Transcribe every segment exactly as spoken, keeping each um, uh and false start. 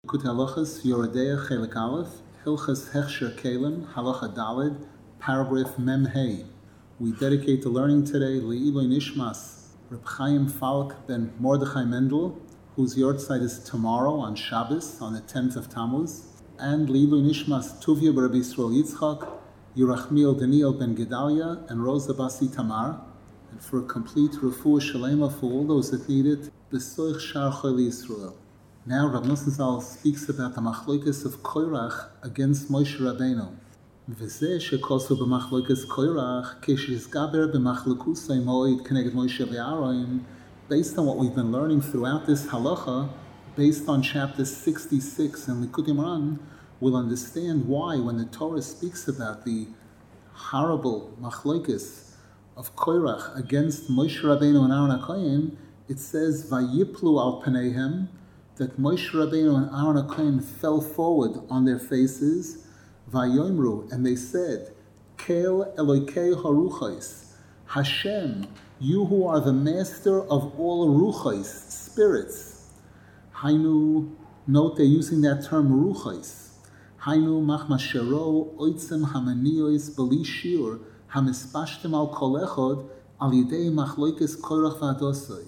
Likutei Halachos, Yoredeya, Chelik Aleph, Hilchas Hechsher Kelim, Halacha Daled, paragraph Mem Hey. We dedicate the learning today Le'iloi Nishmas, Reb Chaim Falk ben Mordechai Mendel, whose yahrzeit is tomorrow on Shabbos, on the tenth of Tammuz, and Le'iloi Nishmas Tuvia B'Rabbi Yisrael Yitzchak, Yerachmiel Daniel ben Gedalia, and Rosa Basi Tamar, and for a complete refuah shalema for all those that need it, B'soich Shar Choli Yisrael. Now Rav Nosson Zal speaks about the machlokes of Korach against Moshe Rabbeinu. V'zeh shekosu b'machlokes Korach k'shizgaber b'machlokusay moed k'neged Moshe v'Aaron. Based on what we've been learning throughout this halacha, based on chapter sixty-six in Likutei Moharan, we'll understand why when the Torah speaks about the horrible machlokes of Korach against Moshe Rabbeinu and Aaron HaKohen, it says vayiplu al paneihem, that Moshe Rabbeinu and Aaron HaKohen fell forward on their faces, vayomru, and they said, Kel Elokei haruchos, Hashem, you who are the master of all ruchos, spirits. Hainu, note they're using that term ruchos. Hainu machmashero oitzem hamaniyos beli shir hamispashtem al kol echad al yidei machlokes Korach v'Adosai.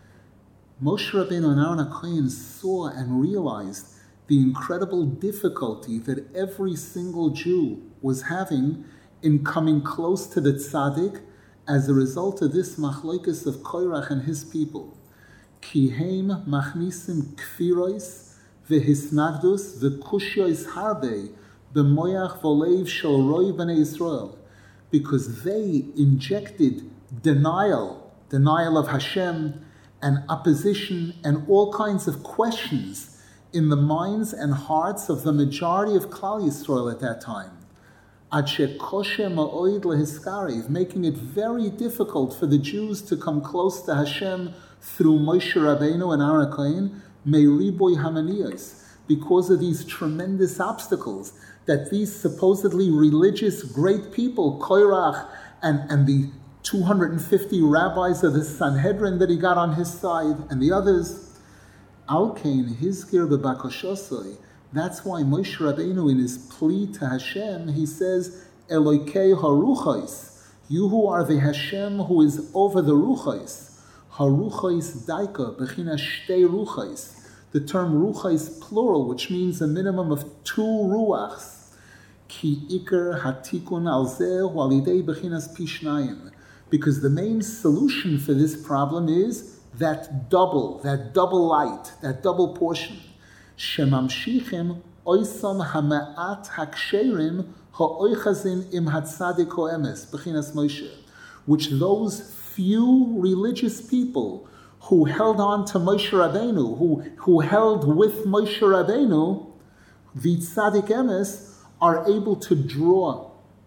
Moshe Rabbeinu and Aaron HaKohen saw and realized the incredible difficulty that every single Jew was having in coming close to the tzaddik as a result of this machlokes of Korach and his people. Ki heim machnisim kfiros v'hisnagdus v'kushyois harbe b'moyach v'olev shel roi b'nei Yisrael, because they injected denial, denial of Hashem, and opposition and all kinds of questions in the minds and hearts of the majority of Klal Yisrael at that time. Ad shekoshe ma'oid lehiskariv, making it very difficult for the Jews to come close to Hashem through Moshe Rabbeinu and Aaron HaKohen, me'riboy hamaniyos, because of these tremendous obstacles that these supposedly religious great people, Korach and, and the two hundred fifty rabbis of the Sanhedrin that he got on his side, and the others. Alkein hizkir b'bakoshosoi. That's why Moshe Rabbeinu, in his plea to Hashem, he says, Elokei haruchos, you who are the Hashem who is over the ruchos. Haruchos daika b'china shtei ruchos. The term ruchos plural, which means a minimum of two ruachs. Ki iker hatikun al zeh walidei b'chinas pishnayim. Because the main solution for this problem is that double, that double light, that double portion. Shemamshichim oisam hama'at haksherim ha'oichazin im hatzadik ho'emes b'chinas Moshe, which those few religious people who held on to Moshe Rabbeinu, who, who held with Moshe Rabbeinu, the tzadik emes, are able to draw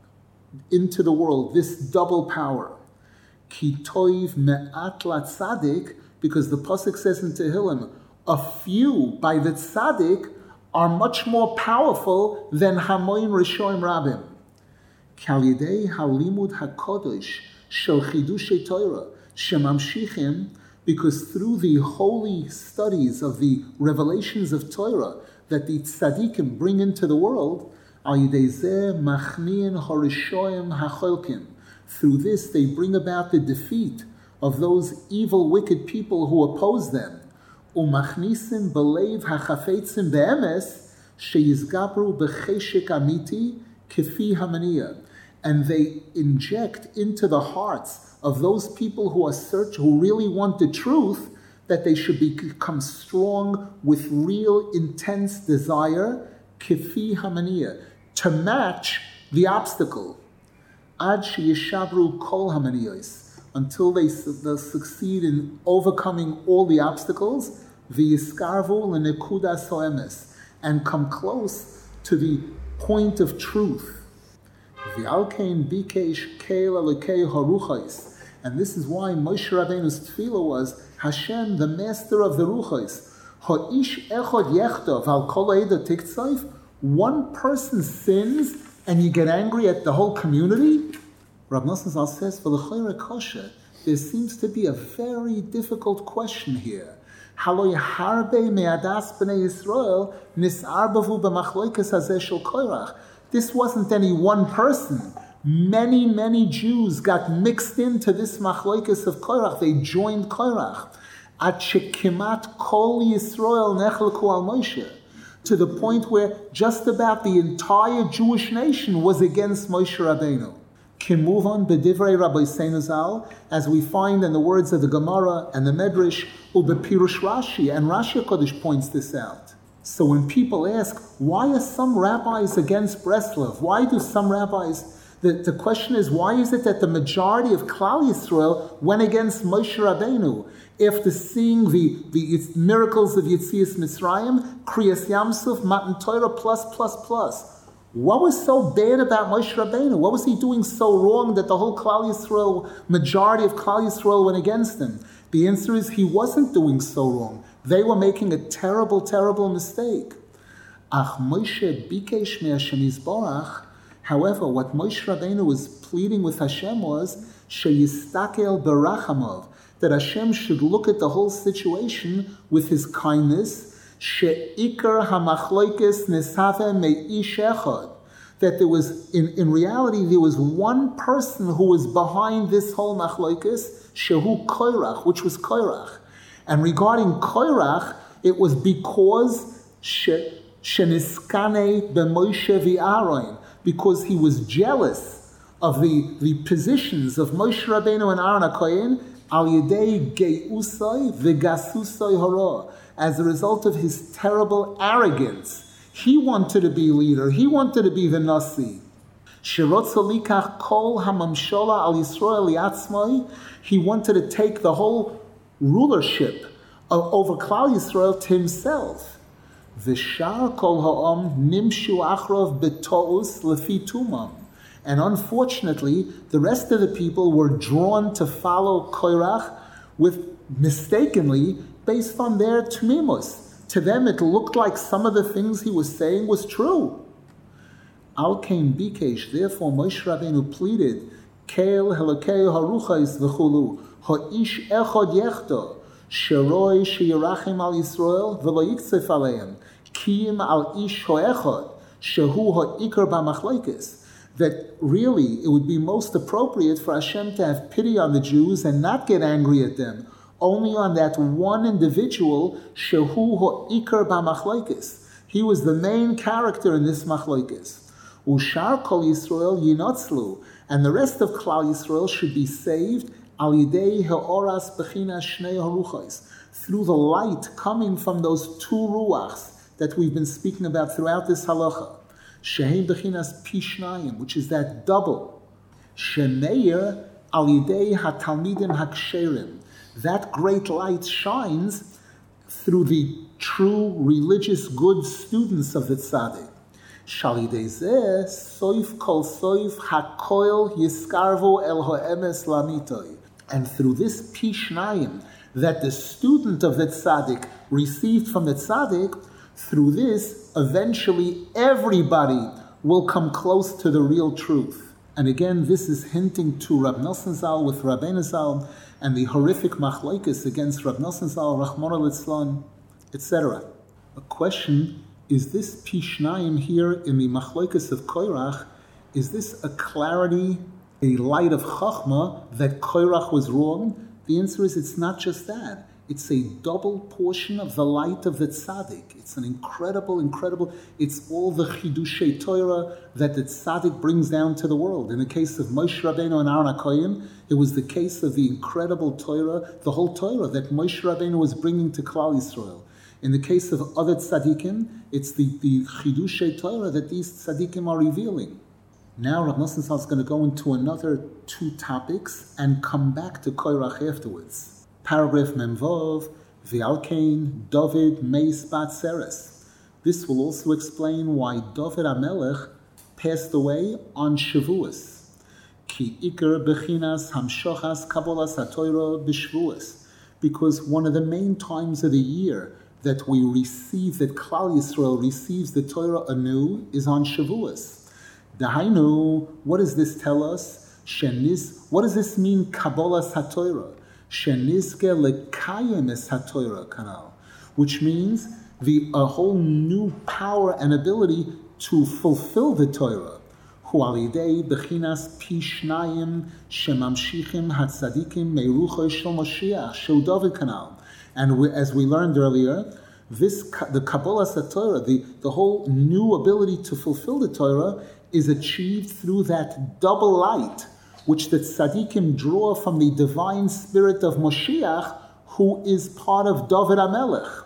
into the world this double power. Ki toiv me'at latzadik, because the pasuk says in Tehillim, a few by the tzaddik are much more powerful than hamoim rishoim rabim. Kal yidei halimud hakodesh shel chidushei Torah shemamshichim, because through the holy studies of the revelations of Torah that the tzaddikim bring into the world, al yidei zeh machniin harishoim hacholkim. Through this, they bring about the defeat of those evil, wicked people who oppose them. Umachnisim belev hachafetzim be'emes sheyizgabru b'cheshek amiti kefi hamaniya, and they inject into the hearts of those people who are search, who really want the truth, that they should become strong with real, intense desire, kefi hamaniya, to match the obstacle. Ad sheyishabru kol hamaniyos, until they, they succeed in overcoming all the obstacles, v'yiskarvu l'nekudas ho'emes, and come close to the point of truth. V'alkein bikesh keil elokei haruchos, and this is why Moshe Rabbeinu's tefillah was, Hashem, the master of the ruchos, ha'ish echad yechtov al kol ha'eda tiktsaif, one person sins and you get angry at the whole community? Rav Nosson Zal says, for the Chayre Kosher, there seems to be a very difficult question here. Haloy harbe me'adas b'nei Yisrael nisarbavu b'machloikes hazeh shel Korach. This wasn't any one person. Many, many Jews got mixed into this machloikes of Korach. They joined Korach. At shekimat kol Yisrael nechelku al Moshe, to the point where just about the entire Jewish nation was against Moshe Rabbeinu. Can move on b'divrei Rabbi Seinu Zal, as we find in the words of the Gemara and the Medrash, ubepirush Rashi, and Rashi HaKodesh points this out. So when people ask, why are some rabbis against Breslov? Why do some rabbis... The, the question is, why is it that the majority of Klal Yisrael went against Moshe Rabbeinu after seeing the, the miracles of Yetzias Mitzrayim, Kriyas Yamsuf, Matan Torah, plus, plus, plus? What was so bad about Moshe Rabbeinu? What was he doing so wrong that the whole Klal Yisrael, majority of Klal Yisrael went against him? The answer is he wasn't doing so wrong. They were making a terrible, terrible mistake. Ach Moshe bikesh me'Hashem Yisborach. However, what Moshe Rabbeinu was pleading with Hashem was sheyistakel berachamov, that Hashem should look at the whole situation with His kindness. Sheikar hamachloikes nesave meish echad, that there was, in, in reality, there was one person who was behind this whole machloikes, shehu Korach, which was Korach. And regarding Korach, it was because she sheniskane b'Moshe v'Aaron, because he was jealous of the, the positions of Moshe Rabbeinu and Aaron HaKohen, al yedei geusai v'gasusai hara, as a result of his terrible arrogance. He wanted to be leader. He wanted to be the Nasi. Shirotza likach kol hamamshola al Yisrael liatzmai. He wanted to take the whole rulership of, over Klal Yisrael to himself. V'shar kol ha'am nimshu achrov b'to'us lefi tumam. And unfortunately, the rest of the people were drawn to follow Korach with mistakenly based on their tmimus. To them, it looked like some of the things he was saying was true. Al kain bikesh, therefore Moshe Rabbeinu pleaded, Keil helokei haruchais v'chulu, ha'ish echad yechdo, sheroi sheyirachim al Yisrael v'lo yiksef aleim, kiyim al ish ha'echad, shehu ha'ikar b'machleikes. That really it would be most appropriate for Hashem to have pity on the Jews and not get angry at them, only on that one individual, shehu ha'ikar b'machleikes. He was the main character in this machleikes. Ushar kol Yisrael yinotzlu, and the rest of Klal Yisrael should be saved al yidei ha'oras b'chinas shnei haruchos, through the light coming from those two ruachs that we've been speaking about throughout this halacha. Shehem b'chinas pishnayim, which is that double. Shemeir al yidei hatalmidim haksherim. That great light shines through the true religious good students of the tzaddik. Shal yidei zeh soif kol soif hakoil yiskarvu el ha'emes lamitoi. And through this pishnayim that the student of the tzaddik received from the tzaddik, through this, eventually everybody will come close to the real truth. And again, this is hinting to Rab Nosson Zal with Rabbeinu Zal and the horrific machlokes against Rab Nosson Zal, Rachmana litzlan, et cetera. A question, is this Pishnayim here in the machlokes of Korach, is this a clarity, a light of Chachma that Korach was wrong? The answer is it's not just that. It's a double portion of the light of the tzaddik. It's an incredible, incredible, it's all the chidushei Torah that the tzaddik brings down to the world. In the case of Moshe Rabbeinu and Aaron HaKohen, it was the case of the incredible Torah, the whole Torah that Moshe Rabbeinu was bringing to Klal Yisrael. In the case of other tzaddikim, it's the, the chidushei Torah that these tzaddikim are revealing. Now Rav Nosson Zal is going to go into another two topics and come back to Korach afterwards. Paragraph Memvov, V'alkein, David, Meis Bat Seres. This will also explain why David HaMelech passed away on Shavuos. Ki Iker Bechinas Hamshochas Kabbalas HaTorah B'Shavuos. Because one of the main times of the year that we receive, that Klal Yisrael receives the Torah anew, is on Shavuos. Dahainu, what does this tell us? Shenis, what does this mean, Kabbalas HaTorah? Shenizke lekayim es haTorah kanal, which means the a whole new power and ability to fulfill the Torah. Hu alidei bechinas pi shnayim shemamshichim hatzadikim meirucho shel Moshiach shel David kanal. And we, as we learned earlier, this the Kabbalah Torah, the, the whole new ability to fulfill the Torah, is achieved through that double light, which the tzaddikim draw from the divine spirit of Moshiach, who is part of David HaMelech.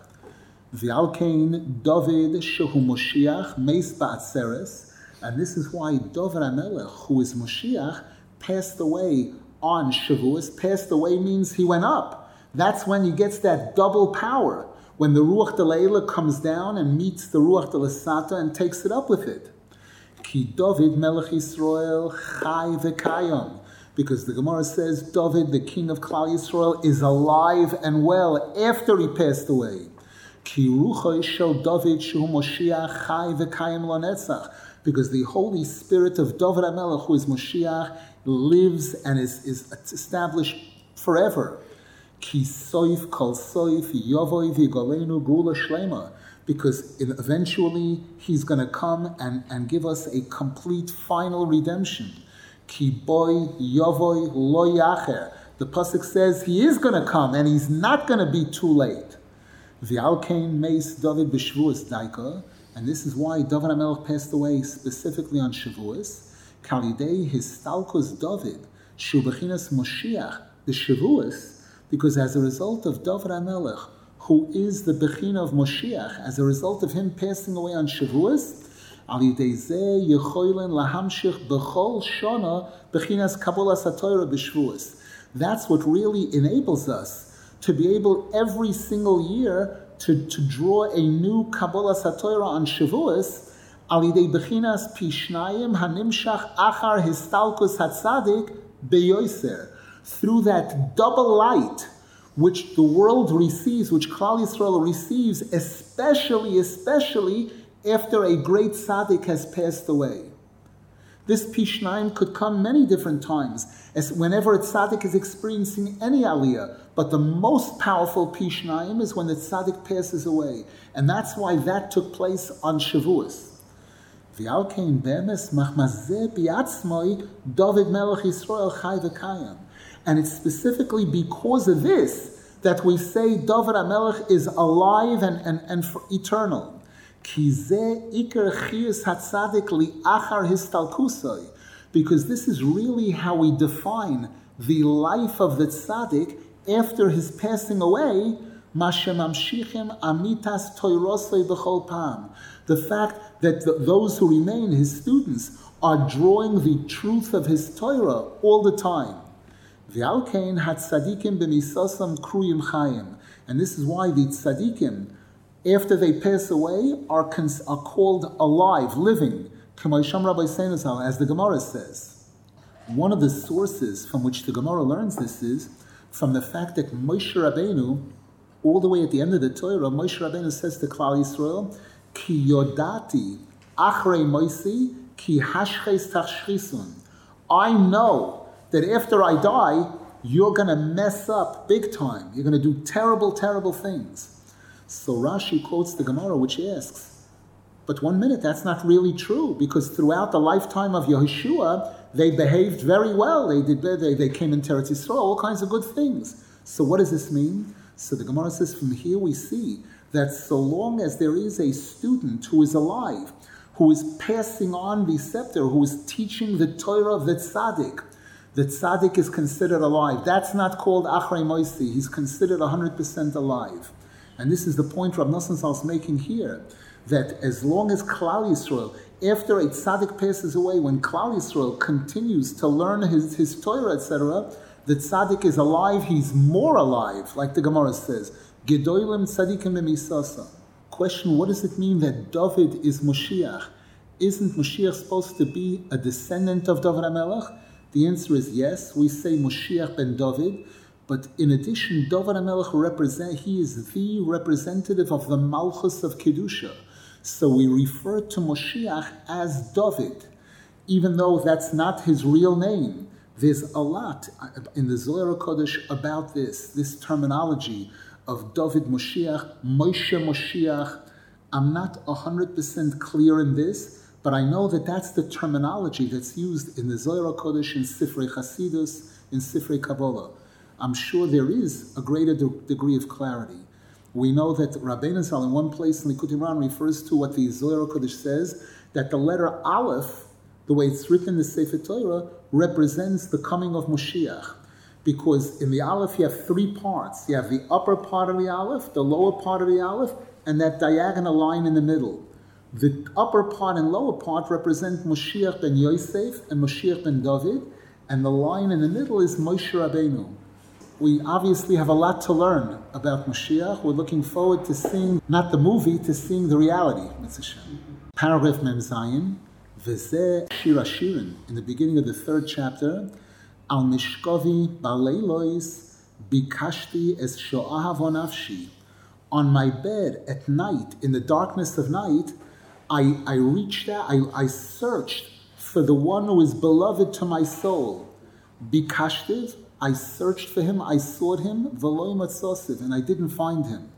V'alkein David shehu Moshiach meis ba'atzeres, and this is why David HaMelech, who is Moshiach, passed away on Shavuos. Passed away means he went up. That's when he gets that double power, when the Ruach D'Leila comes down and meets the Ruach D'Lesata and takes it up with it. Ki David Melech Yisrael Chai V'Kayam, because the Gemara says David, the king of Klal Yisrael, is alive and well after he passed away. Ki Ruchoi Shel David Shehu Moshiach Chai V'Kayam L'Netzach, because the Holy Spirit of David HaMelech, who is Moshiach, lives and is, is established forever. Ki Soif Kol Soif Yovoi V'Golenu Gula Shlema, because eventually he's going to come and, and give us a complete final redemption. Ki boy yovoi lo yacher. The pasuk says he is going to come and he's not going to be too late. V'alkein meis David b'Shavuos daika, and this is why David HaMelech passed away specifically on Shavuos. Kalidei histalkos David shu bechinas Moshiach b'Shavuos, because as a result of David HaMelech, who is the Bechina of Moshiach, as a result of him passing away on Shavuos, Al Yidei Zeh Yecholen Lahamshich B'chol Shana Bechinas Kabbalah Satorah B'Shvuos. That's what really enables us to be able every single year to, to draw a new Kabbalah Satorah on Shavuos, Al Yidei Bechinas Pishnayim Hanimshach Achar Histalkus Hatzadik Beyoser, through that double light which the world receives, which Klal Yisrael receives, especially, especially after a great tzaddik has passed away. This Pishnayim could come many different times, as whenever a tzaddik is experiencing any aliyah, but the most powerful Pishnayim is when the tzaddik passes away, and that's why that took place on Shavuos. V'alkein be'emes machmazeh bi'atzmoi David Melech Yisrael Chai V'Kayam. And it's specifically because of this that we say David HaMelech is alive and, and, and for eternal. Ki zeh iker chiyus hatzadik li achar histalkusoi. Because this is really how we define the life of the tzaddik after his passing away. Mashemamshichim amitas toirosoi b'chol pam. The fact that the, those who remain, his students, are drawing the truth of his Torah all the time. V'alkein hatzadikim b'misosam kruyim chayim, and this is why the tzadikim, after they pass away, are cons- are called alive, living. K'moisham Rabbi Seinazal, as the Gemara says. One of the sources from which the Gemara learns this is from the fact that Moshe Rabbeinu, all the way at the end of the Torah, Moshe Rabbeinu says to Klal Yisrael, Ki yodati achrei moisi ki hashches tachshchisun. I know that after I die, you're going to mess up big time. You're going to do terrible, terrible things. So Rashi quotes the Gemara, which asks, but one minute, that's not really true, because throughout the lifetime of Yehoshua, they behaved very well. They did. They, they came into Eretz Yisrael, all kinds of good things. So what does this mean? So the Gemara says, from here we see that so long as there is a student who is alive, who is passing on the scepter, who is teaching the Torah of the tzaddik, the tzaddik is considered alive. That's not called achrei moisi. He's considered one hundred percent alive. And this is the point Rav Nosson Zal is making here, that as long as Klal Yisrael, after a tzaddik passes away, when Klal Yisrael continues to learn his, his Torah, et cetera, the tzaddik is alive, he's more alive, like the Gemara says. Gedolim tzaddikim b'misasa. Question, what does it mean that David is Moshiach? Isn't Moshiach supposed to be a descendant of David HaMelech? The answer is yes. We say Moshiach ben David, but in addition, David HaMelech represent, he is the representative of the Malchus of Kedusha. So we refer to Moshiach as David, even though that's not his real name. There's a lot in the Zohar HaKodesh about this, this terminology of David Moshiach, Moshe Moshiach. I'm not one hundred percent clear in this, but I know that that's the terminology that's used in the Zohar HaKodesh, in Sifrei Chasidus, in Sifrei Kabbalah. I'm sure there is a greater de- degree of clarity. We know that Rabbeinu Zal in one place in Likutei Moharan refers to what the Zohar HaKodesh says, that the letter Aleph, the way it's written in the Sefer Torah, represents the coming of Moshiach. Because in the Aleph you have three parts. You have the upper part of the Aleph, the lower part of the Aleph, and that diagonal line in the middle. The upper part and lower part represent Moshiach ben Yosef and Moshiach ben David, and the line in the middle is Moshe Rabbeinu. We obviously have a lot to learn about Moshiach. We're looking forward to seeing, not the movie, to seeing the reality. Paragraph Mem Zayin, V'zeh Shir HaShirim, in the beginning of the third chapter, Al Mishkavi Baleilois Bikashti Es Sho'ahavon Nafshi. On my bed at night, in the darkness of night, I, I reached out, I, I searched for the one who is beloved to my soul. Bikashtiv, I searched for him, I sought him, V'loi matzosiv, and I didn't find him.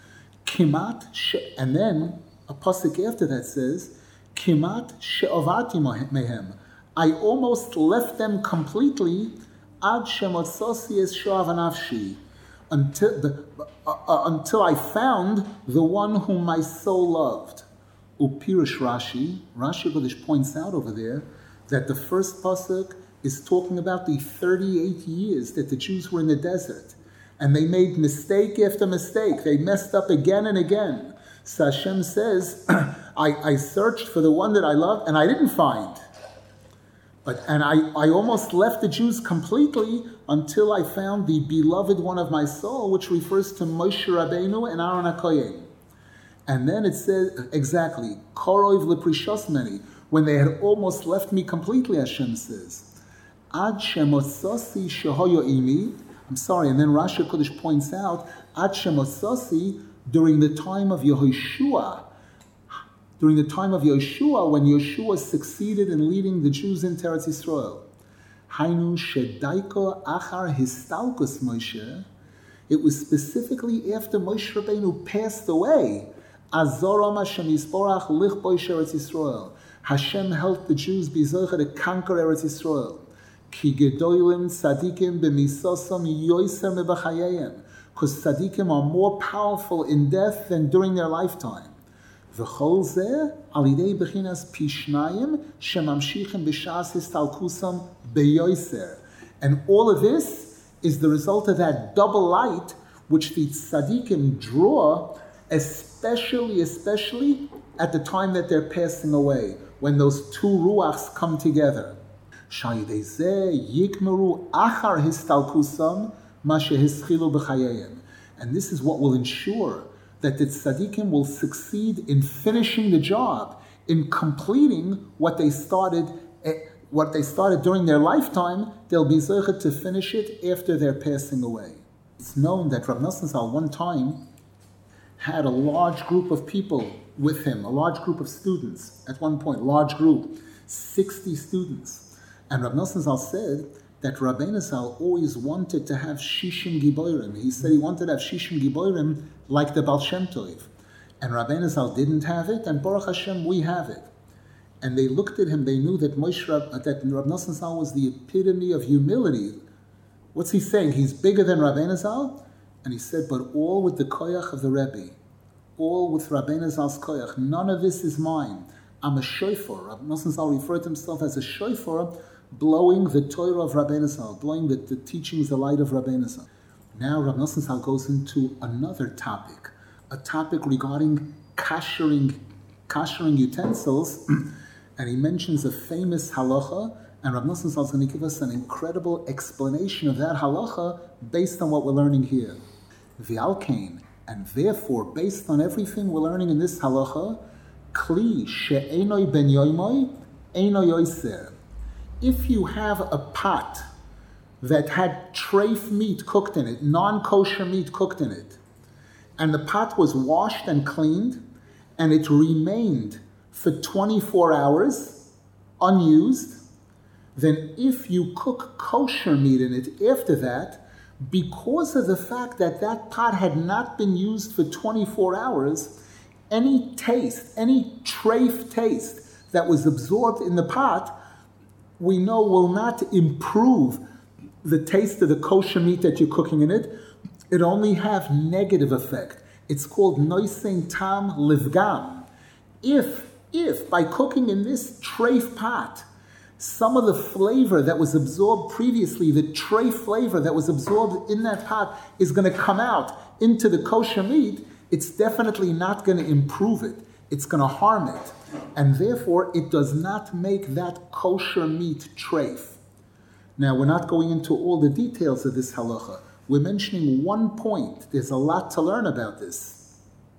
Kimat, and then a pasuk after that says, Kimat she'avati mehem. I almost left them completely, ad shemotzasi es sho'av nafshi, until the uh, uh, until I found the one whom my soul loved. Upirish Rashi, Rashi Kodesh points out over there that the first pasuk is talking about the thirty-eight years that the Jews were in the desert, and they made mistake after mistake. They messed up again and again. So Hashem says, I, I searched for the one that I loved, and I didn't find. But and I, I almost left the Jews completely until I found the beloved one of my soul, which refers to Moshe Rabbeinu and Aaron HaKohen. And then it says, exactly, Korov leprishos meni, when they had almost left me completely, Hashem says, Ad shemotzasi shehoyo imi, I'm sorry, and then Rashi Kodesh points out, Ad shemotzasi, during the time of Yehoshua, during the time of Yeshua, when Yeshua succeeded in leading the Jews into Eretz Yisrael. Hainu shedaiko achar histalkus Moshe. It was specifically after Moshe Rabbeinu passed away. Azoram Hashem Yisborach lichboi Eretz Yisrael. Hashem helped the Jews be zocher to conquer Eretz Yisrael. Ki gedolim tzadikim b'misosam yoyser mebachayayim. Because tzadikim are more powerful in death than during their lifetime. V'chol zeh alidei bechinas pishnayim shemamshichim b'shas histalkusam beyoyser. And all of this is the result of that double light which the tzadikim draw, especially, especially at the time that they're passing away, when those two ruachs come together. Shayidei zeh yikmeru achar histalkusam ma shehischilu b'chayayim. And this is what will ensure that the tzaddikim will succeed in finishing the job, in completing what they started, what they started during their lifetime. They'll be zeicher to finish it after they're passing away. It's known that Rav Nosson Zal one time had a large group of people with him, a large group of students. At one point, large group, sixty students. And Rav Nosson Zal said that Rabbeinu Zal always wanted to have Shishim Giborim. He said he wanted to have Shishim Giborim like the Baal Shem Tov. And Rabbeinu Zal didn't have it, and Baruch Hashem, we have it. And they looked at him, they knew that Moshe, that Rav Nosson Zal was the epitome of humility. What's he saying? He's bigger than Rabbeinu Zal? And he said, but all with the koyach of the Rebbe. All with Rabbeinu Zal's koyach. None of this is mine. I'm a shofar. Rav Nosson Zal referred to himself as a shofar, blowing the Torah of Rabbeinu Zal, blowing the, the teachings, the light of Rabbeinu Zal. Now Rav Nosson Zal goes into another topic, a topic regarding kashering, kashering utensils, and he mentions a famous halacha, and Rav Nosson Zal is going to give us an incredible explanation of that halacha based on what we're learning here. V'alkein, and therefore, based on everything we're learning in this halacha, kli she'enoi ben yoimoi, enoi yoiser. If you have a pot that had treif meat cooked in it, non-kosher meat cooked in it, and the pot was washed and cleaned, and it remained for twenty-four hours unused, then if you cook kosher meat in it after that, because of the fact that that pot had not been used for twenty-four hours, any taste, any treif taste that was absorbed in the pot, we know will not improve the taste of the kosher meat that you're cooking in it. It only have negative effect. It's called noisen tam livgam. If, if by cooking in this treif pot, some of the flavor that was absorbed previously, the treif flavor that was absorbed in that pot is going to come out into the kosher meat, it's definitely not going to improve it. It's going to harm it. And therefore, it does not make that kosher meat treif. Now, we're not going into all the details of this halacha. We're mentioning one point. There's a lot to learn about this.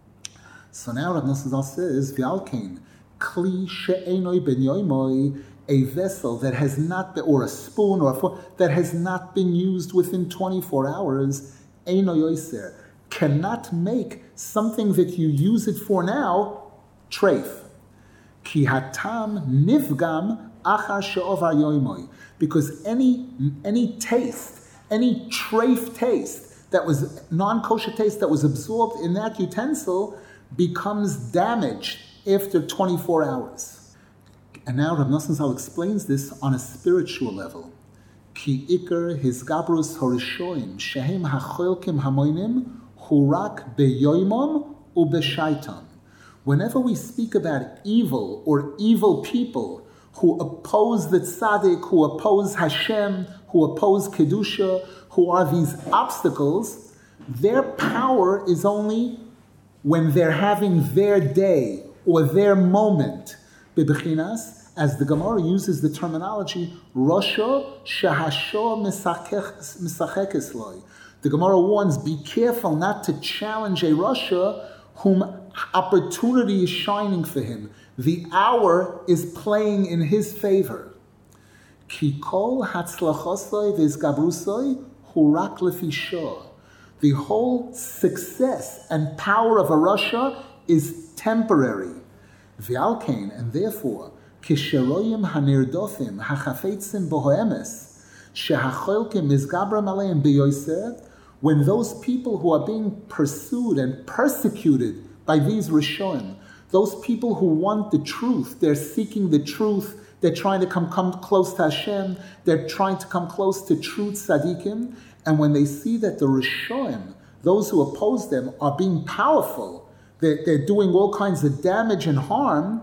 So now Rav Nosson says, V'alkein, kli she'enoi ben yoimoi, a vessel that has not been, or a spoon or a fork, that has not been used within twenty-four hours, eino yoiser, cannot make something that you use it for now treif. Ki hatam nivgam achar she'ovar yoimoi. Because any any taste, any treif taste that was non-kosher taste that was absorbed in that utensil becomes damaged after twenty-four hours. And now Rav Nosson Zal explains this on a spiritual level. Ki ikar hizgabrus horishoim shehem hacholkim hamoinim hurak beyoimom ubeshaitam. Whenever we speak about evil or evil people who oppose the tzaddik, who oppose Hashem, who oppose Kedusha, who are these obstacles, their power is only when they're having their day or their moment. Bebechinas, as the Gemara uses the terminology, Rosho shahasho misachekes loy. The Gemara warns, be careful not to challenge a Rasha whom opportunity is shining for him. The hour is playing in his favor. Ki kol hatzlachosoi v'izgabrusoi hurak lefi shor. The whole success and power of a Rasha is temporary. V'alkein, and therefore, kisheroyim hanirdofim hachafetzim bohoemes shehacholkim mizgabram aleim beyoser. When those people who are being pursued and persecuted by these Rishonim, those people who want the truth, they're seeking the truth, they're trying to come, come close to Hashem, they're trying to come close to true tzaddikim, and when they see that the Rishonim, those who oppose them, are being powerful, they're, they're doing all kinds of damage and harm,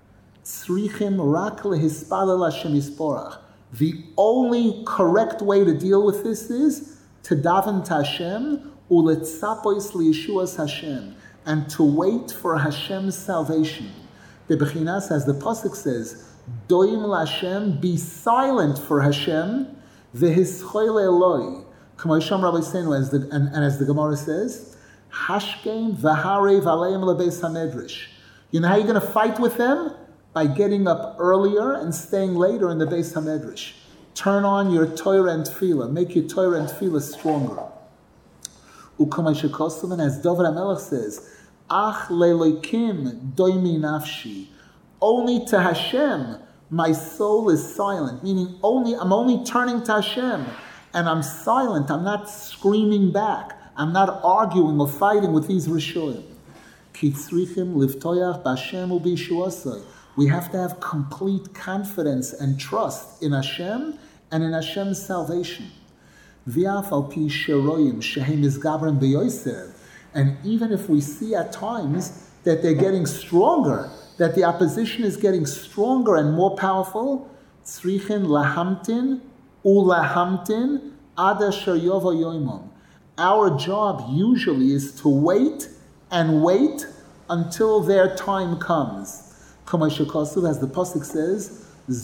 tzrichim rak lehispalel Hashem yisporach. The only correct way to deal with this is to daven to Hashem, uletzapois liyeshuas Hashem, and to wait for Hashem's salvation. Bebechinas, as the pasuk says, doim l'Hashem, be silent for Hashem, v'hischoyle eloi. K'moisham Rabbi Seinu, as the and, and as the Gemara says, hashkem v'harei v'aleim lebeis hamedrash. You know how you're going to fight with them? By getting up earlier and staying later in the Beis Hamedrash. Turn on your Torah and Tefillah. Make your Torah and Tefillah stronger. And as David HaMelech says, Ach lelokim doimi nafshi. Only to Hashem my soul is silent. Meaning, only I'm only turning to Hashem, and I'm silent. I'm not screaming back. I'm not arguing or fighting with these Rishonim. Ki tzrichim livtoyach b'Hashem u'b'yeshuasai. We have to have complete confidence and trust in Hashem and in Hashem's salvation. And even if we see at times that they're getting stronger, that the opposition is getting stronger and more powerful, tzrichin lahamtin ulahamtin ad asher yovo yoimom. Our job usually is to wait and wait until their time comes. As the pasuk says,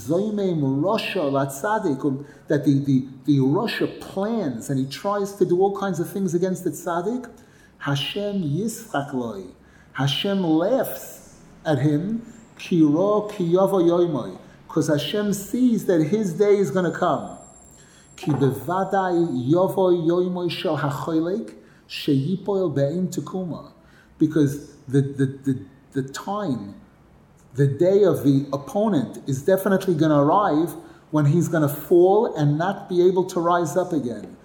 that the, the, the Rasha plans and he tries to do all kinds of things against the tzaddik. Hashem yischak loi. Hashem laughs at him, kiro kiyavo yoimoi, because Hashem sees that his day is going to come. Ki bevadai yovo yoimoi shel hacholek sheyipoel be'in tekuma, because the the the, the time, the day of the opponent is definitely going to arrive when he's going to fall and not be able to rise up again.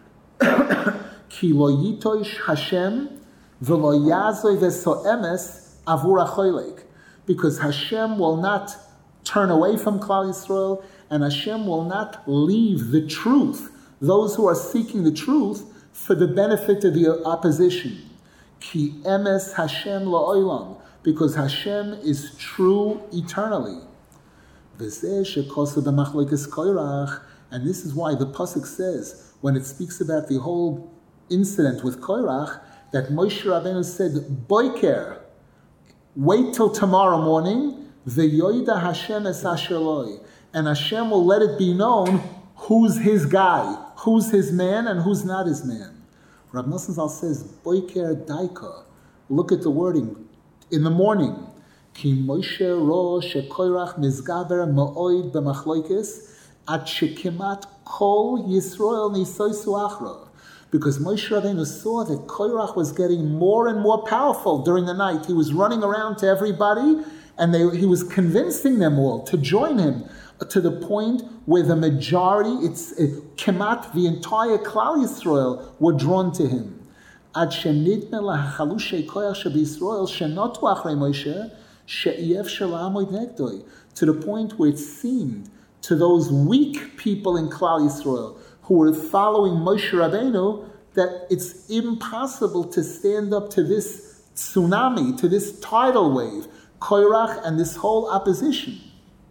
Ki lo yitosh Hashem v'lo yazoi v'so emes avur ha'choylek. Because Hashem will not turn away from Klal Yisrael, and Hashem will not leave the truth, those who are seeking the truth, for the benefit of the opposition. Ki emes Hashem la'olam, because Hashem is true eternally. V'zeh shekosu b'machlokes Korach, and this is why the pasuk says, when it speaks about the whole incident with Korach, that Moshe Rabbeinu said, Boiker, wait till tomorrow morning, v'yoida Hashem es asher loi, and Hashem will let it be known who's his guy, who's his man, and who's not his man. Rav Nosson Zal says, Boiker daika. Look at the wording. In the morning, Ki Moshe ro shekoirach mizgaber ma'oid b'machloikis at shekimat kol Yisrael nisoisu achra. Because Moshe Rabbeinu saw that Korach was getting more and more powerful during the night. He was running around to everybody, and they, he was convincing them all to join him, to the point where the majority, it's it, Kemat, the entire Klal Yisrael, were drawn to him. Ad shenidme lahachalushei koyach sheb'Yisrael shenotu achrei Moshe she'iev shelamoid negdoi. To the point where it seemed to those weak people in Klal Yisrael who were following Moshe Rabbeinu that it's impossible to stand up to this tsunami, to this tidal wave, Korach, and this whole opposition.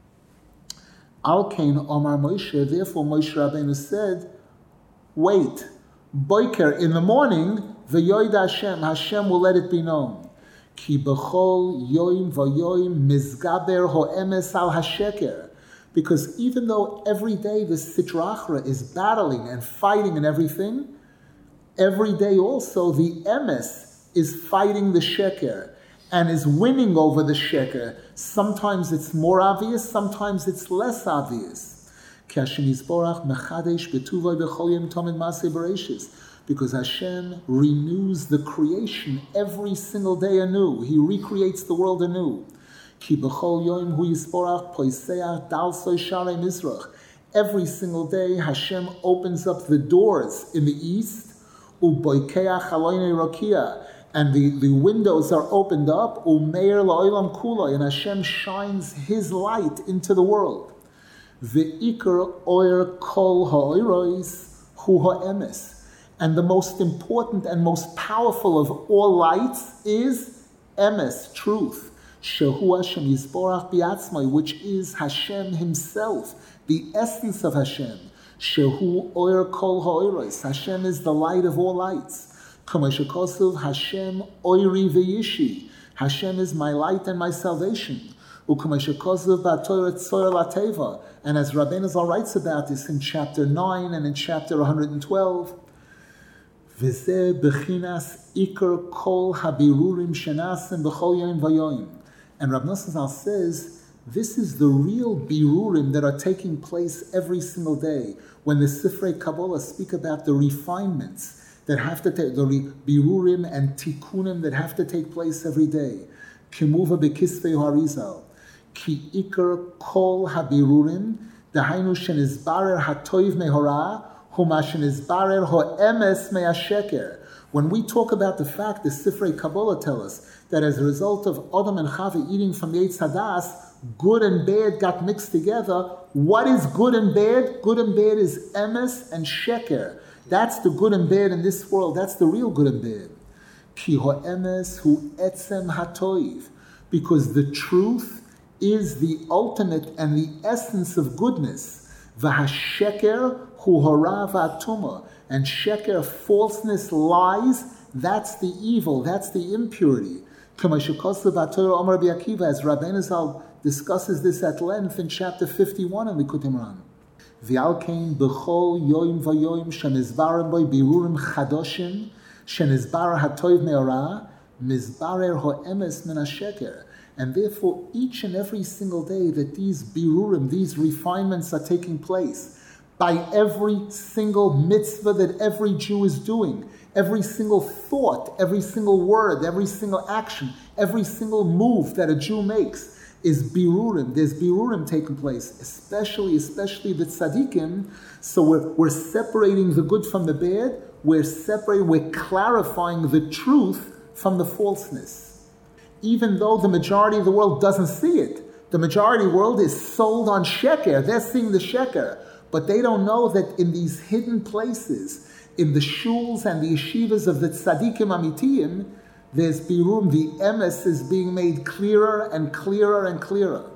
Al Kain Omar Moshe, therefore Moshe Rabbeinu said, wait, Boiker, in the morning, v'yoid Hashem, Hashem will let it be known. Ki b'chol yoim v'yoim mizgaber ho'emes al hasheker. Because even though every day the Sitra Achra is battling and fighting and everything, every day also the Emes is fighting the Sheker and is winning over the Sheker. Sometimes it's more obvious, sometimes it's less obvious. Because Hashem renews the creation every single day anew. He recreates the world anew. Every single day Hashem opens up the doors in the east, and the, the windows are opened up, and Hashem shines His light into the world. And the most important and most powerful of all lights is emes, truth. Shehu Hashem Yisborach Biatzmai, which is Hashem Himself, the essence of Hashem. Shehu Oyer Kol Ha'oros. Hashem is the light of all lights. Kamashakosov Hashem Oiri Veyishi. Hashem is my light and my salvation. Ukamashakosov Batoyer Tzoyer Lateva. And as Rabbeinu Zal writes about this in chapter nine and in chapter one hundred twelve, V'zeh Bechinas Iker Kol Habirurim Shenasim B'chol Yom V'yoyim. And Rav Nosson Zal says, this is the real birurim that are taking place every single day. When the Sifrei Kabbalah speak about the refinements that have to take, the birurim and tikkunim that have to take place every day. Kimuva bekisvei harizal. Ki ikar kol habirurim, dahainu shenizbarer hatoiv mehora, huma shenizbarer ho'emes me'asheker. When we talk about the fact, the Sifrei Kabbalah tell us that as a result of Adam and Chava eating from the Eitz Hadas, good and bad got mixed together. What is good and bad? Good and bad is emes and sheker. That's the good and bad in this world. That's the real good and bad. Ki ho'emes hu etzem hatoiv. Because the truth is the ultimate and the essence of goodness. V'hasheker hu hora v'atuma. And sheker, falseness, lies, that's the evil, that's the impurity. As Rabbeinu Zal discusses this at length in chapter fifty-one in Likutei Moharan. V'alkein b'chol yoim v'yoim shenizbarim boi birurim chadoshim shenizbar hatoiv me'ora mizbarer ho'emes min hasheker. And therefore, each and every single day that these birurim, these refinements are taking place, by every single mitzvah that every Jew is doing, every single thought, every single word, every single action, every single move that a Jew makes, is birurim. There's birurim taking place, especially, especially the tzaddikim. So we're, we're separating the good from the bad. We're separating, we're clarifying the truth from the falseness. Even though the majority of the world doesn't see it. The majority of the world is sold on sheker. They're seeing the sheker. But they don't know that in these hidden places, in the shuls and the yeshivas of the tzaddikim amitiyim, there's birum, the emes is being made clearer and clearer and clearer.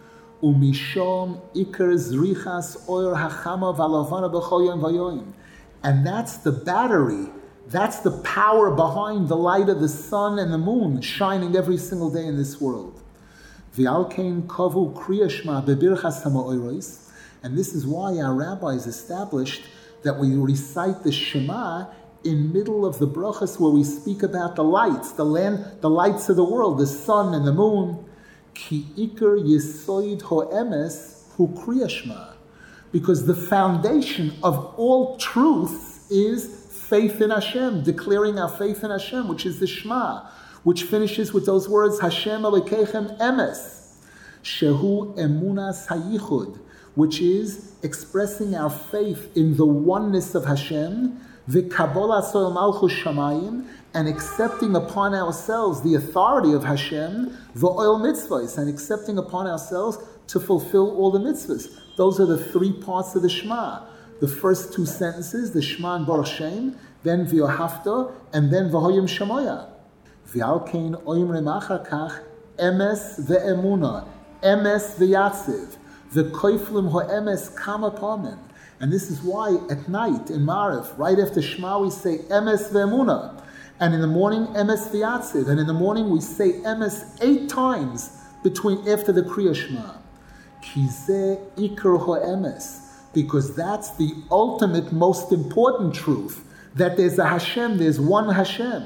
Umishom ikar zrichas oyer hachama v'alavana b'chol yom v'yoyim. And that's the battery, that's the power behind the light of the sun and the moon shining every single day in this world. V'alkein kavu kriya shema bebirchas ha'ma'oros. And this is why our rabbis established that we recite the Shema in middle of the brachas where we speak about the lights, the land, the lights of the world, the sun and the moon. Ki ikar yesoid ho'emes hu kriya shema. Because the foundation of all truth is faith in Hashem, declaring our faith in Hashem, which is the Shema, which finishes with those words, Hashem Elokeichem emes, shehu emunas hayichud, which is expressing our faith in the oneness of Hashem, v'kabol asol malchus shamayim, and accepting upon ourselves the authority of Hashem, v'oil mitzvahs, and accepting upon ourselves to fulfill all the mitzvahs. Those are the three parts of the Shema. The first two sentences, the Shema and Baruch Shem, then v'yohavta, and then v'hoyim shamoya. V'alkein oimrim achar kach, emes ve'emuna, emes ve'yatziv, v'koiflim ho'emes kama pamen. And this is why at night in Ma'ariv, right after Shema, we say emes ve'emuna. And in the morning, emes ve'yatziv. And in the morning, we say emes eight times between after the Kriya Shema. Ki zeh ikar ho'emes. Because that's the ultimate, most important truth, that there's a Hashem, there's one Hashem.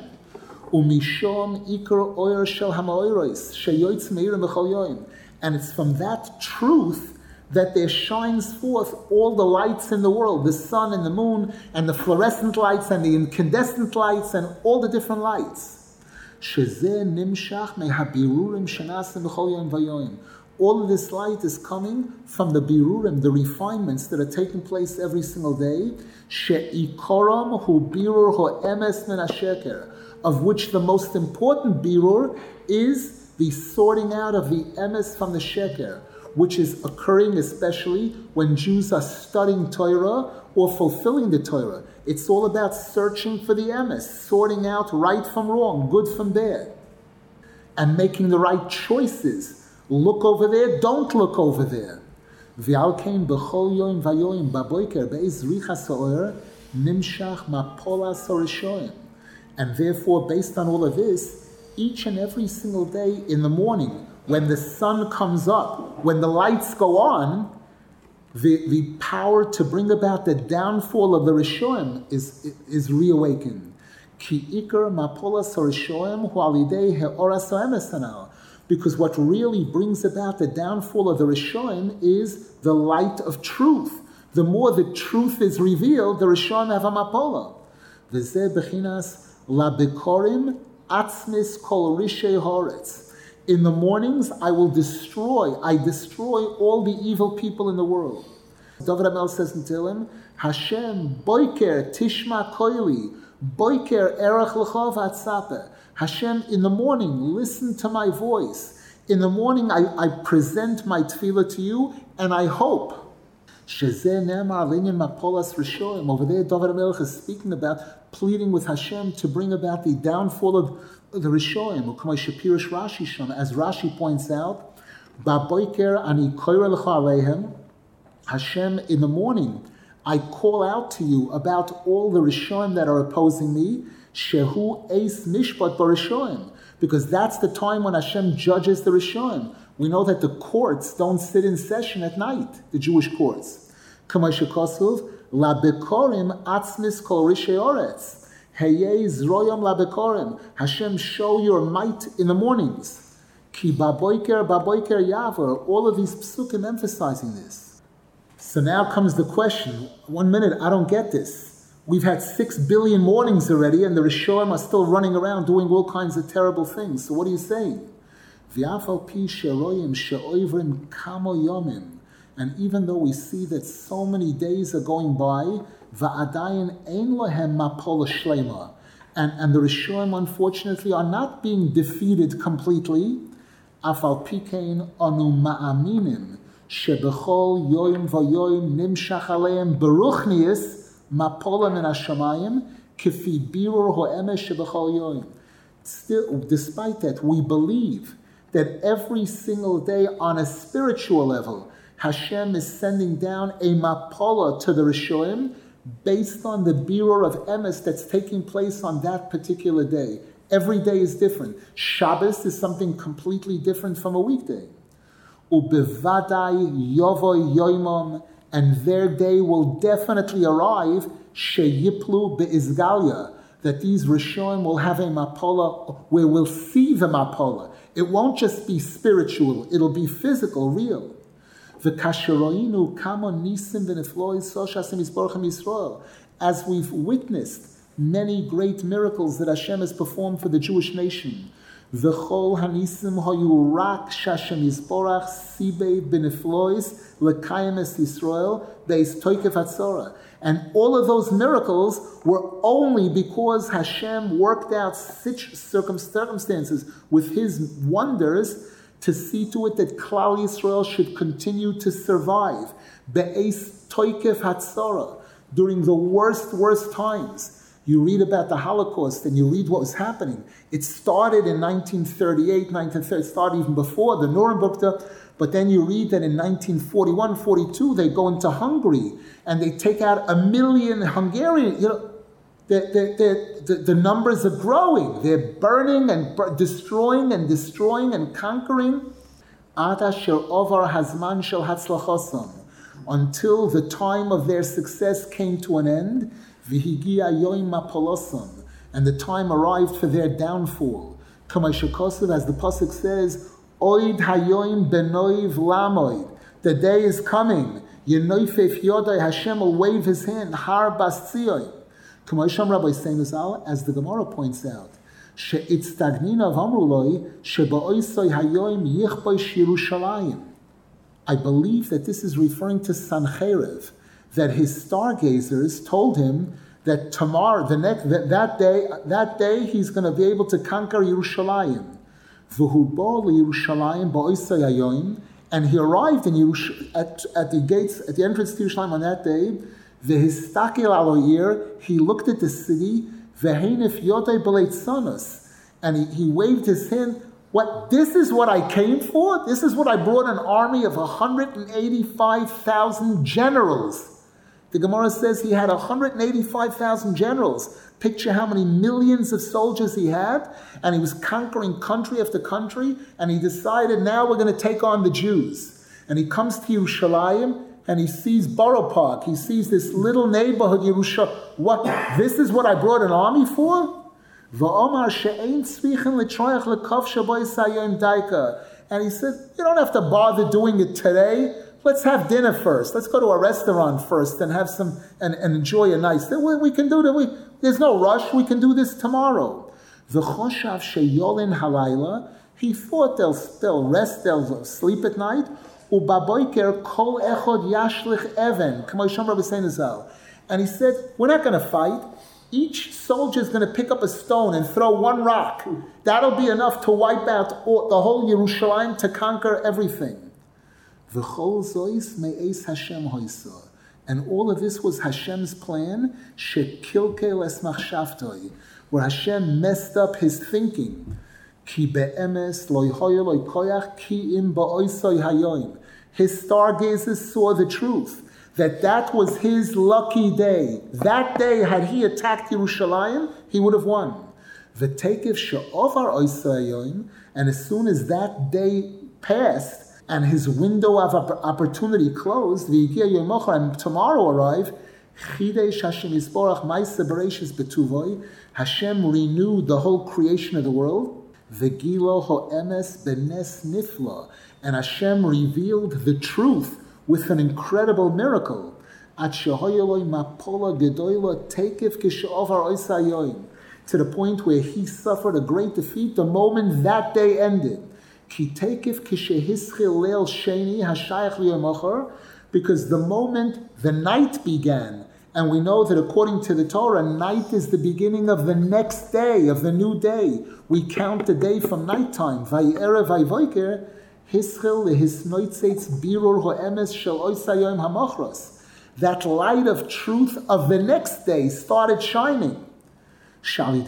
Umishom ikar oyer shel ha'ma'oros, sheyoytz meirim b'chol yoyim. And it's from that truth that there shines forth all the lights in the world, the sun and the moon, and the fluorescent lights, and the incandescent lights, and all the different lights. Shezeh nimshach mehabirurim shenasim b'chol yom v'yoyim. All of this light is coming from the birurim, the refinements that are taking place every single day. She'ikoram hu birur ho emes min hasheker, of which the most important birur is the sorting out of the emes from the sheker, which is occurring especially when Jews are studying Torah or fulfilling the Torah. It's all about searching for the emes, sorting out right from wrong, good from bad, and making the right choices. Look over there, don't look over there. V'alkein b'chol yoim v'yoim b'boiker be'ez richas ha'oyer nimshach mapolas harishoyim. And therefore, based on all of this, each and every single day in the morning, when the sun comes up, when the lights go on, the, the power to bring about the downfall of the Rishonim is, is reawakened. Ki ikar mapolas harishoyim hu alidei he'oras ha'emes hanal. Because what really brings about the downfall of the Rishonim is the light of truth. The more the truth is revealed, the Rishonim have a mapola. V'zeh bechinas labikorim atzmis kol rishei horetz. In the mornings, I will destroy, I destroy all the evil people in the world. David HaMelech says in Tehillim, Hashem, boiker tishma koili, boiker erech l'cha v'atzapeh. Hashem, in the morning, listen to my voice. In the morning, I, I present my tefillah to you, and I hope. Shezeh ne'emar l'inyan mapolas rishoyim. Over there, David HaMelech is speaking about pleading with Hashem to bring about the downfall of the rishoyim. As Rashi points out, Ba'boiker ani koyre lecha aleihem. Hashem, in the morning, I call out to you about all the rishoyim that are opposing me. Shehu eis mishpat b'rishoyim, because that's the time when Hashem judges the Rishonim. We know that the courts don't sit in session at night, the Jewish courts. K'may shekasuv labekorim atzmis kol rishei oretz heyei zroyam labekorim. Hashem, show your might in the mornings. Ki baboiker baboiker yaver. All of these psukim emphasizing this. So now comes the question. One minute, I don't get this. We've had six billion mornings already, and the Rishonim are still running around doing all kinds of terrible things. So what are you saying? V'afal pi sheroyim she'oivrim kamo yomim. And even though we see that so many days are going by, va'adayin ein lohem mapola shlema. And, and the Rishonim, unfortunately, are not being defeated completely. Afal pikein anu ma'aminim shebechol yoyim v'yoyim nimshach aleim beruchnius mapola min hashamayim kifi birur ho'emes shebechol yoyim. Still, despite that, we believe that every single day on a spiritual level, Hashem is sending down a mapola to the Rishonim based on the birur of emes that's taking place on that particular day. Every day is different. Shabbos is something completely different from a weekday. Ubevadai yovoy yoimom, and their day will definitely arrive, sheyiplu beizgalia, that these Rishonim will have a mapola where we'll see the mapola. It won't just be spiritual, it'll be physical, real. As we've witnessed many great miracles that Hashem has performed for the Jewish nation, and all of those miracles were only because Hashem worked out such circumstances with His wonders to see to it that Klal Yisrael should continue to survive be'es toikef hatzara, during the worst, worst times. You read about the Holocaust and you read what was happening. It started in nineteen thirty-eight, nineteen thirty, it started even before the Nuremberg, but then you read that in nineteen forty-one, forty-two, they go into Hungary and they take out a million Hungarian, you know, The, the, the, the numbers are growing. They're burning and bur- destroying and destroying and conquering. Until the time of their success came to an end. And the time arrived for their downfall. As the pasuk says, Oid hayoim benoiv lamoid. The day is coming. Hashem will wave His hand. Har bas tzion. As the Gemara points out, I believe that this is referring to Sancheiriv, that his stargazers told him that tomorrow, the next that, that day, that day he's going to be able to conquer Yerushalayim. And he arrived in Yerush- at, at the gates, at the entrance to Yerushalayim on that day. V'histakil aloyir, he looked at the city, v'heinif yodei b'leitzanos, and he, he waved his hand. What? This is what I came for? This is what I brought an army of one hundred eighty-five thousand generals. The Gemara says he had one hundred eighty-five thousand generals. Picture how many millions of soldiers he had, and he was conquering country after country, and he decided, now we're going to take on the Jews. And he comes to Yerushalayim, and he sees Borough Park. He sees this little neighborhood, Yerushalayim. What? This is what I brought an army for? And he said, you don't have to bother doing it today. Let's have dinner first. Let's go to a restaurant first and have some and, and enjoy a nice thing. We, we can do that. We, there's no rush. We can do this tomorrow. He thought they'll, they'll rest, they'll sleep at night. And he said, we're not going to fight. Each soldier is going to pick up a stone and throw one rock. That'll be enough to wipe out all, the whole Yerushalayim, to conquer everything. And all of this was Hashem's plan, where Hashem messed up his thinking. His stargazers saw the truth, that that was his lucky day. That day, had he attacked Yerushalayim, he would have won. And as soon as that day passed, and his window of opportunity closed, and tomorrow arrived, Hashem renewed the whole creation of the world. And Hashem revealed the truth with an incredible miracle. To the point where he suffered a great defeat the moment that day ended. Ki tekif kishehischil leil sheni hashayach liyom, because the moment the night began, and we know that according to the Torah, night is the beginning of the next day, of the new day. We count the day from nighttime. Vayerev vayvoiker, hischil lehisnoitzeitz birur ho'emes shel oisayom hamachros. That light of truth of the next day started shining. And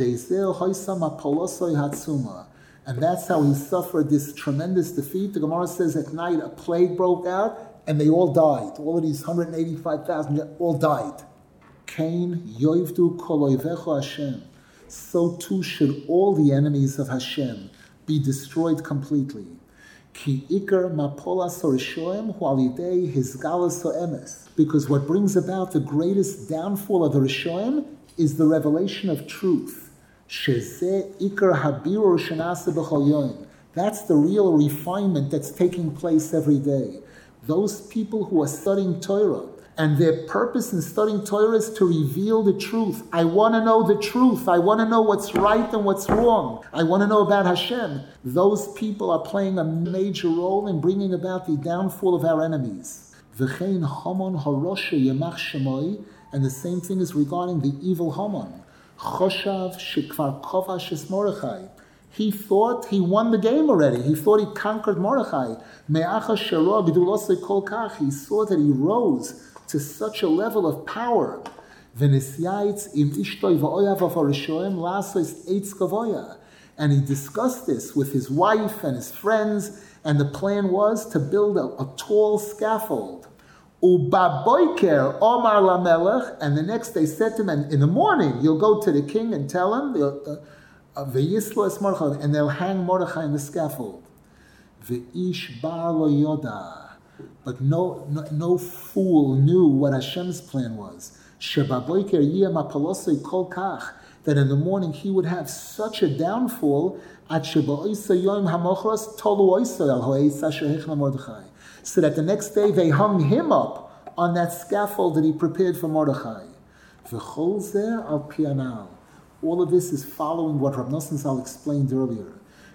that's how he suffered this tremendous defeat. The Gemara says at night a plague broke out and they all died. All of these one hundred eighty-five thousand all died. Kain yoivdu kol oivecho Hashem. So too should all the enemies of Hashem be destroyed completely. Ki ikar mapolas orishoim hu alidei hizgalas ha'emes. Because what brings about the greatest downfall of the Rishoim is the revelation of truth. Shezeh ikar habirur shenase b'chol yom. That's the real refinement that's taking place every day. Those people who are studying Torah, and their purpose in studying Torah is to reveal the truth. I want to know the truth. I want to know what's right and what's wrong. I want to know about Hashem. Those people are playing a major role in bringing about the downfall of our enemies. V'chein Haman harosha yemach shemoi, and the same thing is regarding the evil Haman. Choshav shekvar kovash es Mordechai. He thought he won the game already. He thought he conquered Mordechai. Me'acha shero g'dulosei kol kach. He saw that he rose to such a level of power. And he discussed this with his wife and his friends, and the plan was to build a, a tall scaffold. Ubaboiker Omar Lamelech, and the next day said to him, and in the morning you'll go to the king and tell him, and they'll hang Mordechai in the scaffold. Ve'ish bar lo yoda. But no, no, no fool knew what Hashem's plan was. That in the morning he would have such a downfall, so that the next day they hung him up on that scaffold that he prepared for Mordechai. All of this is following what Rav Nosson Zal explained earlier.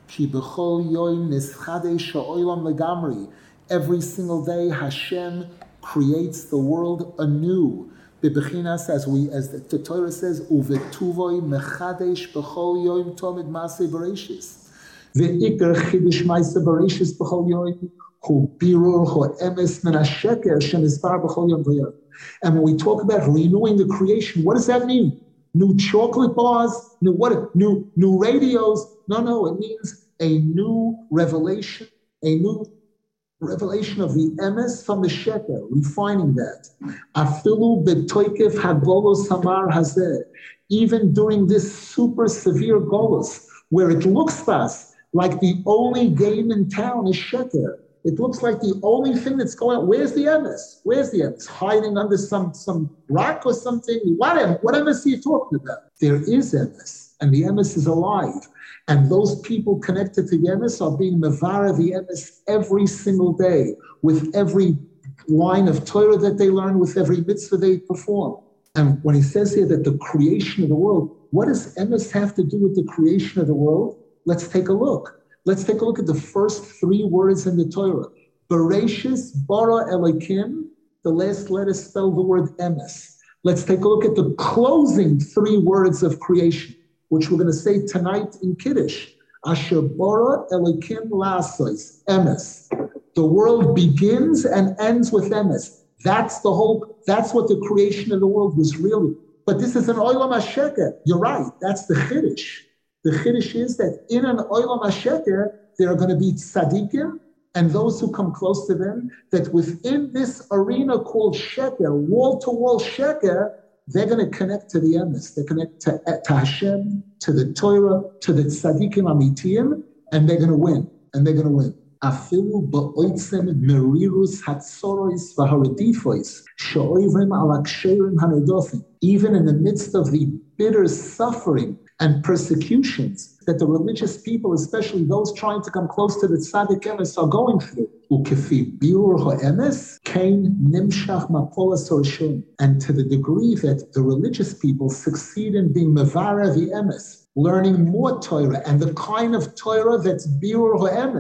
Every single day, Hashem creates the world anew. Bebechinas, as we, as the, the Torah says, "Uvetuvoi mechadesh b'chol yom tomid masei bereshis." Ve'ikar chidush ma'aseh bereshis b'chol yom hu birur hu emes min hasheker shemizbar b'chol yom v'yom. And when we talk about renewing the creation, what does that mean? New chocolate bars? New what? New new radios? No, no. It means a new revelation, a new revelation of the emes from the sheker, refining that. Afilu betoikev hagolos hamar hazeh. Even during this super severe golos, where it looks to us like the only game in town is sheker. It looks like the only thing that's going on. Where's the emes? Where's the emes? Hiding under some, some rock or something? Whatever. What emes are you talking about? There is emes, and the emes is alive. And those people connected to the emes are being mevara the emes every single day, with every line of Torah that they learn, with every mitzvah they perform. And when he says here that the creation of the world, what does emes have to do with the creation of the world? Let's take a look. Let's take a look at the first three words in the Torah. Bereshis bara Elokim, the last letter spell the word emes. Let's take a look at the closing three words of creation, which we're going to say tonight in Kiddush. Asher bara Elokim lasos, emes. The world begins and ends with emes. That's the whole, that's what the creation of the world was really. But this is an olam hasheker. You're right, that's the Kiddush. The Chiddush is that in an Olam HaSheker, there are going to be tzaddikim and those who come close to them, that within this arena called Sheker, wall-to-wall Sheker, they're going to connect to the emes. They connect to, to Hashem, to the Torah, to the tzaddikim amitiyim, and they're going to win. And they're going to win. Afilu ba'oitzem merirus hatzorois v'haradifois she'oivrim al aksherim hanedofim. Even in the midst of the bitter suffering and persecutions that the religious people, especially those trying to come close to the tzaddik emes, are going through. Ukefi biur ha'emes kain nimshach mapolas orshim. And to the degree that the religious people succeed in being mevara the emes, learning more Torah, and the kind of Torah that's biur ha'emes,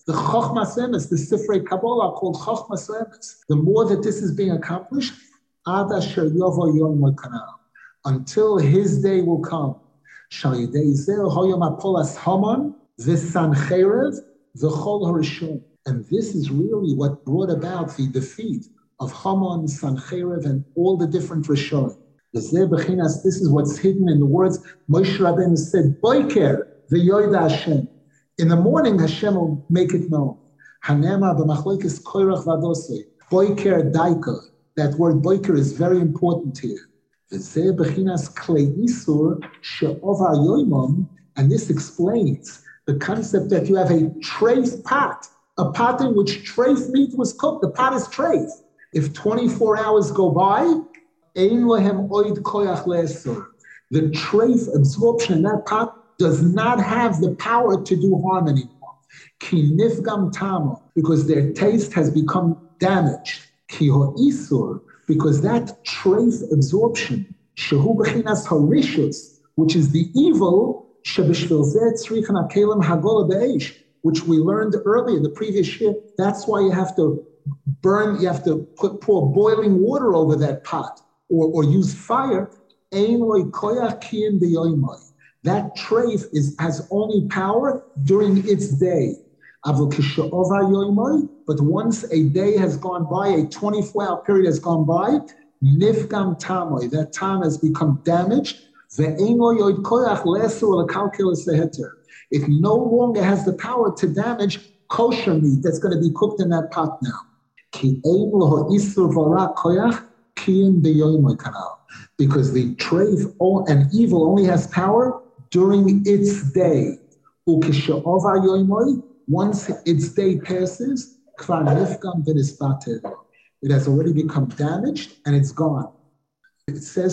The Chochmas Emes, the Sifrei Kabbalah called Chochmas Emes. The more that this is being accomplished, Ad Asher Yovo Yom Kanal, until his day will come. Shal Yidei Zeh Hoyom Apolas Haman V'Sancherev V'Chol Harishon. And this is really what brought about the defeat of Haman, Sancherev, and all the different Rishonim. This is what's hidden in the words Moshe Rabbeinu said, Boiker v'yoyda Hashem. In the morning, Hashem will make it known. Hanema b'machloikis koirach v'adosei. Boiker daika. That word boiker is very important here. V'zeh b'chinas klei isur she'ovar yoymom. And this explains the concept that you have a treif pot, a pot in which treif meat was cooked. The pot is treif. If twenty-four hours go by, ein lohem oid koyach le'esur. The treif absorption in that pot does not have the power to do harm anymore. Ki nifgam tamo, because their taste has become damaged. Ki ho'isur, because that treif absorption, shehu b'chinas harishus, which is the evil, shebishvil zeh tzrichen hakelim hagola be'esh, which we learned earlier in the previous year. That's why you have to burn, you have to put, pour boiling water over that pot, or, or use fire. Ein loy koyach kiyim b'yoymai. That treif is has only power during its day. But once a day has gone by, a twenty-four hour period has gone by, nifgam tamoy, that time has become damaged. It no longer has the power to damage kosher meat that's going to be cooked in that pot now. Because the treif and evil only has power during its day. Once its day passes, it has already become damaged and it's gone. It says,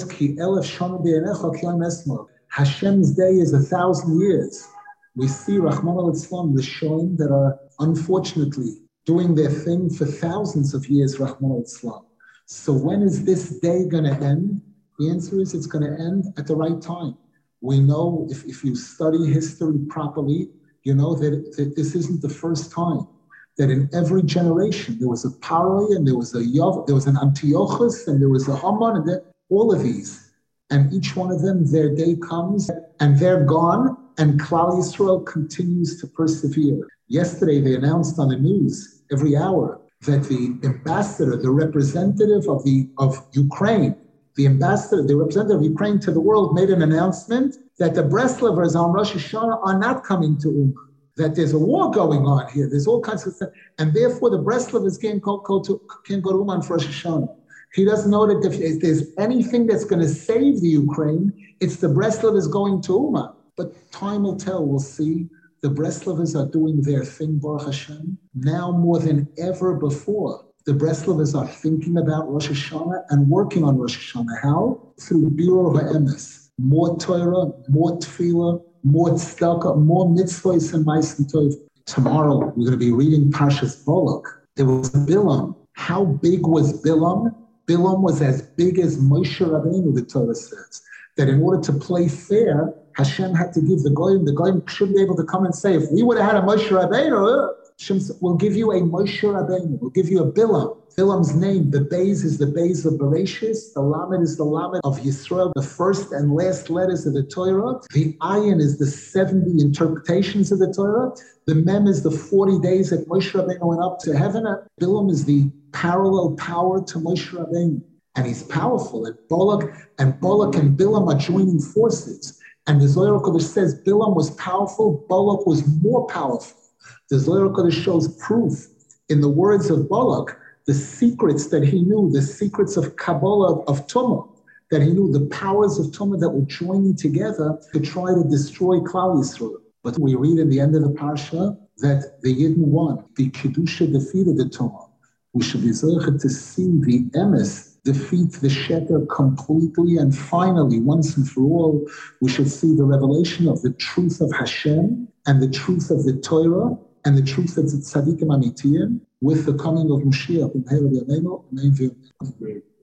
Hashem's day is a thousand years. We see Rahman al-Islam, the Shoim that are unfortunately doing their thing for thousands of years, Rahman al-Islam. So when is this day going to end? The answer is it's going to end at the right time. We know if, if you study history properly, you know that, that this isn't the first time that in every generation there was a Paroi and there was a Yov, there was an Antiochus and there was a Haman, and there, all of these. And each one of them, their day comes and they're gone, and Klal Yisrael continues to persevere. Yesterday they announced on the news every hour that the ambassador, the representative of the of Ukraine, the ambassador, the representative of Ukraine to the world made an announcement that the Breslovers on Rosh Hashanah are not coming to Umm, that there's a war going on here. There's all kinds of stuff. And therefore the Breslovers can't go, go to can't go to Umm for Rosh Hashanah. He doesn't know that if there's anything that's going to save the Ukraine, it's the Breslovers going to Umm. But time will tell, we'll see. The Breslovers are doing their thing, Baruch Hashem, now more than ever before. The Breslovers are thinking about Rosh Hashanah and working on Rosh Hashanah. How? Through Birur HaEmes. More Torah, more Tefillah, more Tzedakah, more mitzvahs and Ma'asim Tov. Tomorrow, we're going to be reading Parshas Balak. There was Bilam. How big was Bilam? Bilam was as big as Moshe Rabbeinu, the Torah says. That in order to play fair, Hashem had to give the Goyim, the Goyim should be able to come and say, if we would have had a Moshe Rabbeinu, Hashem said, we'll give you a Moshe Rabbeinu, we'll give you a Bilam. Bilam's name, the Beis is the Beis of Bereshis, the Lamed is the Lamed of Yisrael, the first and last letters of the Torah. The Ayin is the seventy interpretations of the Torah. The Mem is the forty days that Moshe Rabbeinu went up to heaven. Bilam is the parallel power to Moshe Rabbeinu. And he's powerful. And Balak and Balak and Bilam are joining forces. And the Zohar Kodesh says Bilam was powerful, Balak was more powerful. The Zohar Kodesh shows proof in the words of Balak, the secrets that he knew, the secrets of Kabbalah, of Tumah, that he knew, the powers of Tumah that were joining together to try to destroy Klal Yisrael. But we read in the end of the Parsha that the Yidden won. The Kedusha defeated the Tumah. We should be zeichet to see the Emes defeat the Sheker completely, and finally, once and for all, we should see the revelation of the truth of Hashem and the truth of the Torah and the truth of the Tzadikim Amitiyim with the coming of Mashiach.